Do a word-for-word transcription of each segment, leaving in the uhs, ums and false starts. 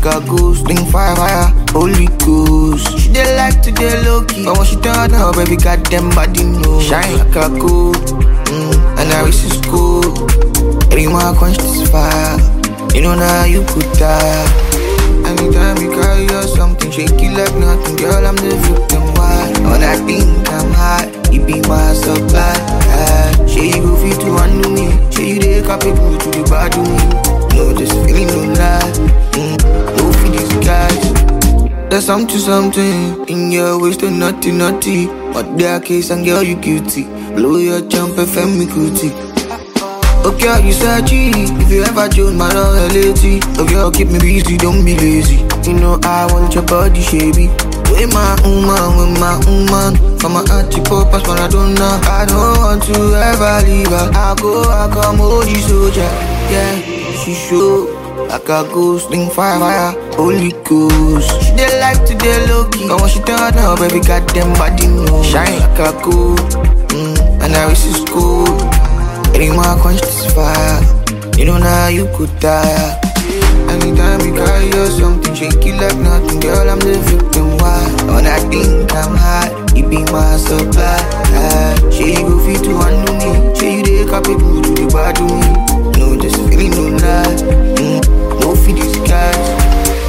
like a ghost, sling fire, fire, holy ghost. She dey like to dey low key, but when she turn up, baby, goddamn body no. Shine like a gold, mm, and I wish it's cool. Anyone quench this fire, you know now you could die. Anytime you carry or something, shake it like nothing, girl, I'm the victim. Why? When I think I'm hot, you be my supply. Uh, she you go fit to undo me, she you dey capable to the bad to me. No, this feeling no lie, mm, no for these guys. There's something, something in your waist, naughty, naughty. But their case and girl, you guilty. Blow your jump, F M me cootie. Okay, you said G. If you ever join my loyalty, okay, keep me busy, don't be lazy. You know I want your body, shabby. With my woman, with my woman. From my auntie popas, but I don't know. I don't want to ever leave her. I go, I come, hold you soldier. Yeah, she show like a ghost, sling fire, fire, holy ghost. She dey like to dey low key, but when she turn up, baby, goddamn body no. Shine like a gold, mm, and I wish it's cool. Anyone quench this fire, you know now you could die. Anytime you carry or something, shake it like nothing, girl, I'm the victim. Why? When I think I'm hot, you be my supply. She you go fit to undo me, she you dey capable to the bad to me. No, this feeling no lie, mm, no for these guys.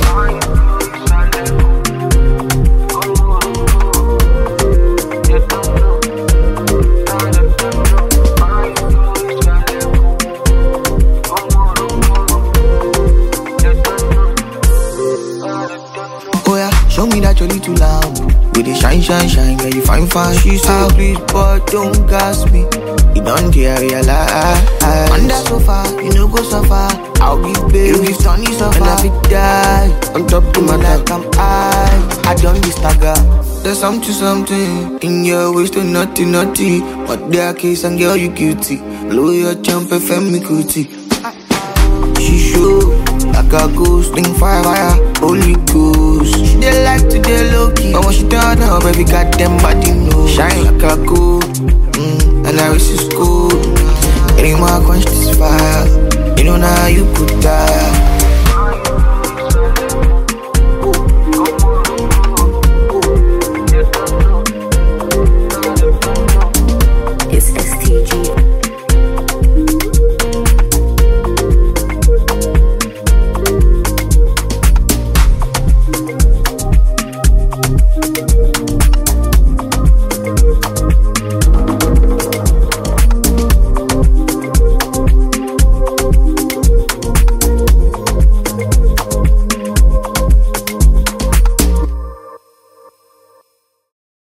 Show me that you're little loud. With the shine, shine, shine, girl, you fine, fine. She said, please, but don't gas me. You don't care, realize. Under so far, you know go so far. I'll give baby, you give sunny so far. And I be die on top of my like I'm high. I done this stagger. There's something, something in your waist, naughty, naughty. But their case and girl, you guilty. Blow your jump, F M me cootie. She show like a ghost, sling fire, fire, holy ghost. She dey like to dey low key, but when she turn up, baby, goddamn body no. Shine like a gold, mm, and I wish it's cool. Anyone quench this fire, you know now you could die.